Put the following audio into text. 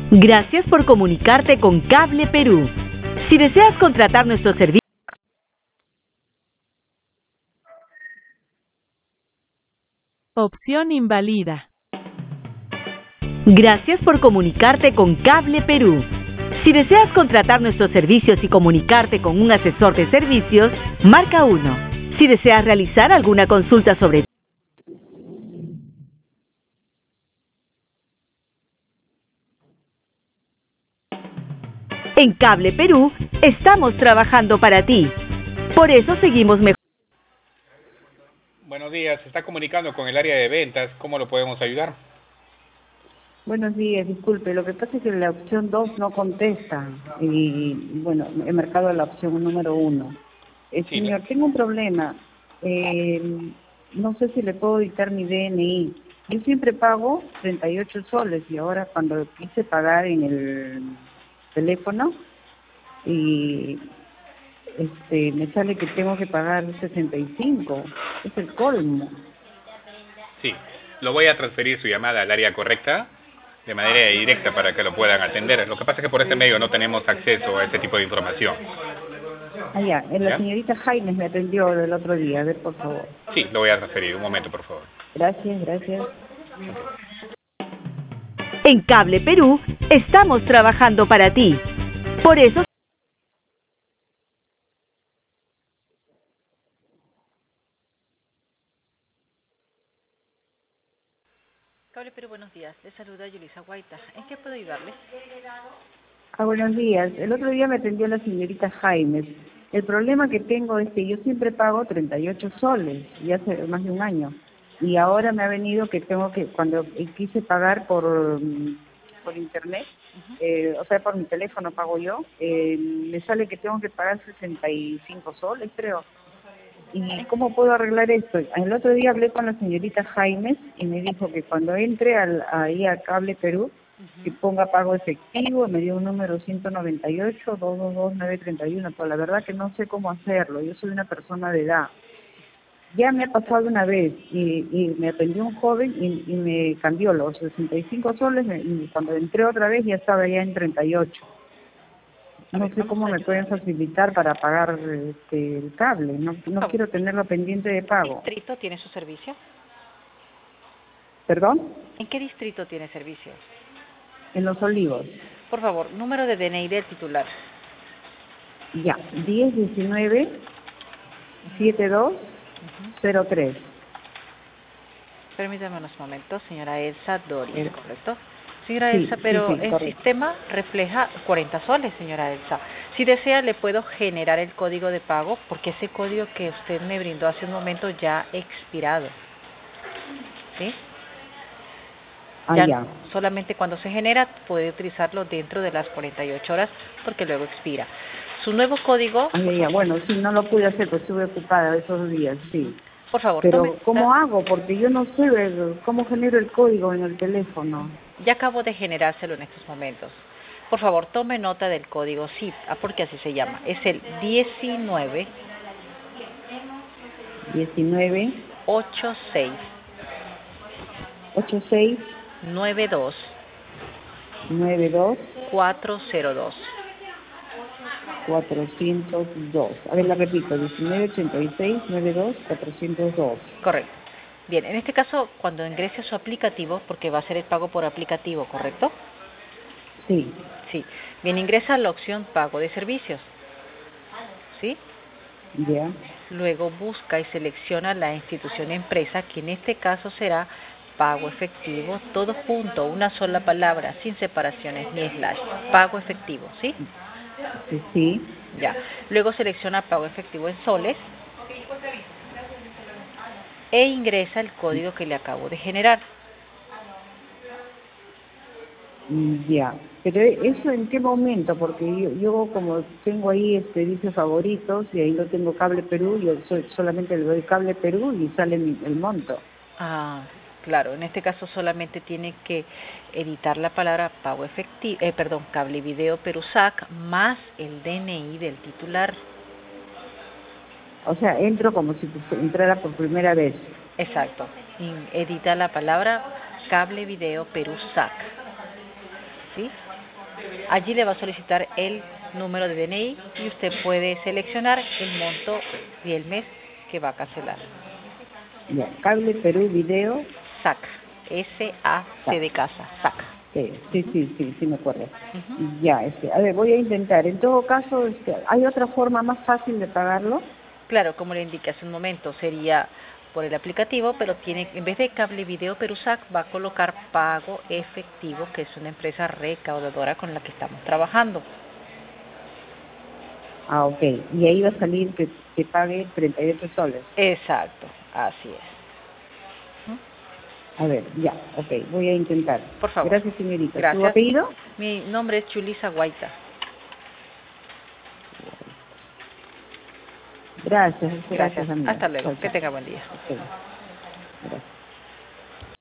Gracias por comunicarte con Cable Perú. Si deseas contratar nuestro servicio... Opción invalida. Gracias por comunicarte con Cable Perú. Si deseas contratar nuestros servicios y comunicarte con un asesor de servicios, marca 1. Si deseas realizar alguna consulta sobre... En Cable Perú, estamos trabajando para ti. Por eso seguimos mejorando. Buenos días, se está comunicando con el área de ventas. ¿Cómo lo podemos ayudar? Buenos días, disculpe, lo que pasa es que la opción 2 no contesta y bueno, he marcado la opción número 1. Sí, Señor, tengo un problema, no sé si le puedo dictar mi DNI. Yo siempre pago 38 soles y ahora cuando quise pagar en el teléfono y me sale que tengo que pagar 65, es el colmo. sí. Lo voy a transferir su llamada al área correcta de manera directa para que lo puedan atender. Lo que pasa es que por este medio no tenemos acceso a ese tipo de información. La ¿Ya? señorita Jaime me atendió el otro día, a ver, por favor. Sí, lo voy a transferir. Un momento, por favor. Gracias. En Cable Perú, estamos trabajando para ti. Por eso... Cable Perú, buenos días. Les saluda Yulisa Guaita. ¿En qué puedo ayudarle? Buenos días. El otro día me atendió la señorita Jaime. El problema que tengo es que yo siempre pago 38 soles, ya hace más de un año. Y ahora me ha venido que tengo que, cuando quise pagar por internet, o sea, por mi teléfono pago yo, me sale que tengo que pagar 65 soles, creo. ¿Y cómo puedo arreglar esto? El otro día hablé con la señorita Jaime y me dijo que cuando entre ahí a Cable Perú, que ponga pago efectivo, me dio un número 198-222-931, pero la verdad que no sé cómo hacerlo, yo soy una persona de edad. Ya me ha pasado una vez y me atendió un joven y me cambió los 65 soles y cuando entré otra vez ya estaba ya en 38. No sé cómo me pueden facilitar para pagar el cable, no quiero tenerlo pendiente de pago. ¿En qué distrito tiene su servicio? ¿Perdón? ¿En qué distrito tiene servicio? En Los Olivos. Por favor, número de DNI del titular. Ya, 1019-7203. Permítame unos momentos, señora Elsa Doria, ¿correcto? Señora Elsa, Sí, pero el correcto. sistema refleja 40 soles, señora Elsa. Si desea, le puedo generar el código de pago, porque ese código que usted me brindó hace un momento ya ha expirado. ¿Sí? Ya. Solamente cuando se genera puede utilizarlo dentro de las 48 horas, porque luego expira. Su nuevo código... Bueno, sí, no lo pude hacer, pues estuve ocupada esos días, sí. Por favor, pero ¿cómo hago? Porque yo no sé cómo genero el código en el teléfono. Ya acabo de generárselo en estos momentos. Por favor, tome nota del código SIP, porque así se llama. Es el 19 86 92 402. 402. A ver, la repito, 1986-92-402. Correcto. Bien, en este caso, cuando ingrese a su aplicativo, porque va a ser el pago por aplicativo, ¿correcto? Sí. Sí. Bien, ingresa a la opción pago de servicios. ¿Sí? Ya. Luego busca y selecciona la institución empresa, que en este caso será pago efectivo, todo junto, una sola palabra, sin separaciones ni slash. Pago efectivo, ¿sí? Sí. Ya. Luego selecciona pago efectivo en soles e ingresa el código que le acabo de generar. Ya. Pero ¿eso en qué momento? Porque yo como tengo ahí, dice favoritos, y ahí no tengo Cable Perú, yo solamente le doy Cable Perú y sale el monto. Ah, claro, en este caso solamente tiene que editar la palabra pago efectivo, Cable Video Perusac más el DNI del titular. O sea, entro como si entrara por primera vez. Exacto. Edita la palabra Cable Video Perusac. ¿Sí? Allí le va a solicitar el número de DNI y usted puede seleccionar el monto y el mes que va a cancelar. Ya, Cable Perú Video. SAC, S-A-C de casa, SAC. Sí, me acuerdo. Ujú. Ya, a ver, voy a intentar. En todo caso, ¿hay otra forma más fácil de pagarlo? Claro, como le indiqué hace un momento, sería por el aplicativo, pero tiene, en vez de Cable Video Perú SAC, va a colocar Pago Efectivo, que es una empresa recaudadora con la que estamos trabajando. Ah, ok. Y ahí va a salir que pague 38 soles. Exacto, así es. A ver, ya, ok, voy a intentar. Por favor. Gracias, señorita. Gracias. ¿Su apellido? Mi nombre es Chulisa Guaita. Gracias, Gracias. amiga. Hasta luego. Chao, Que chao. tenga buen día. Ok. Gracias.